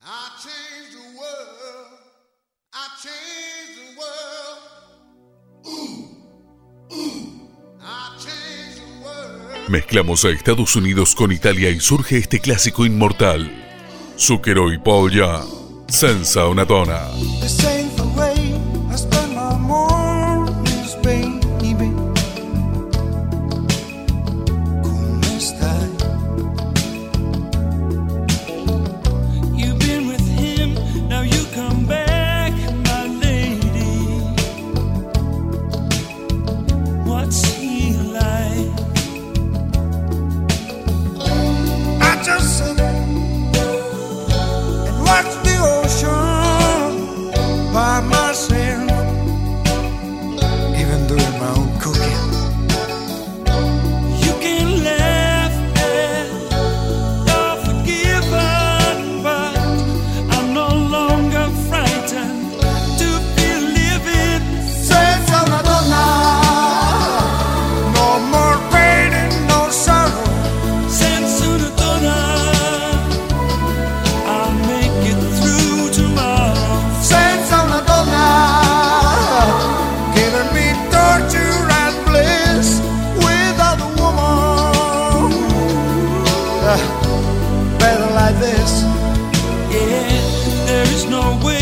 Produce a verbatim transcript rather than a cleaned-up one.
I changed the world. I changed the world. Ooh, ooh. I changed the world. Mezclamos a Estados Unidos con Italia y surge este clásico inmortal. Zucchero y Poglia, senza una donna. This ain't the way I spend my mornings, baby. Come stai? You've been with him, now you come back, my lady. What's he like? I just sit and watch the ocean by myself, even doing my own cooking. You can laugh at you're forgiven, but I'm no longer frightened to be living. Senza una donna, no more pain and no sorrow. Senza una donna, I'll make it through tomorrow. Senza una donna, giving me torture and bliss without a woman. Uh, better like this. Yeah, there is no way